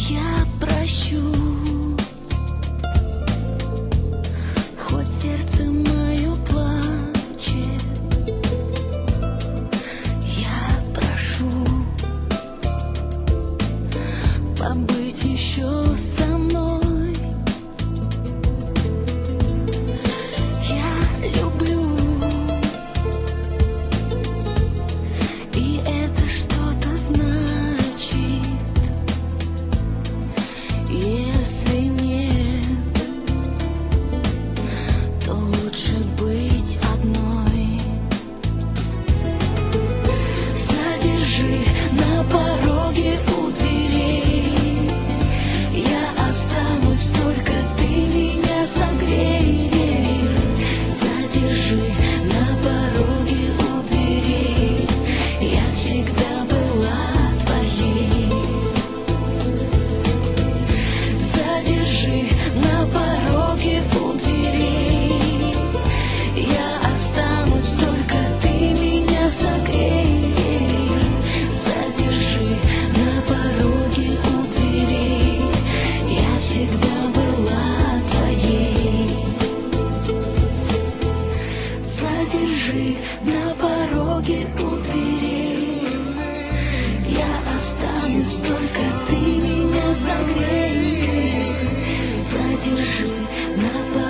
Я прощу, хоть сердце мое плачет. Я прошу побыть еще со мной. Я люблю, и это что-то значит. Если нет, то лучше быть одной. Задержи на пороге у дверей. Я останусь, только ты меня согрей. Задержи на пороге у дверей. Я всегда была твоей. Задержи на пороге у дверей. Я останусь, только ты меня согрей. Задержи на пороге у дверей. Я всегда была твоей. Задержи на пороге у дверей. Я останусь, только ты меня согрей. Задержи на пороге.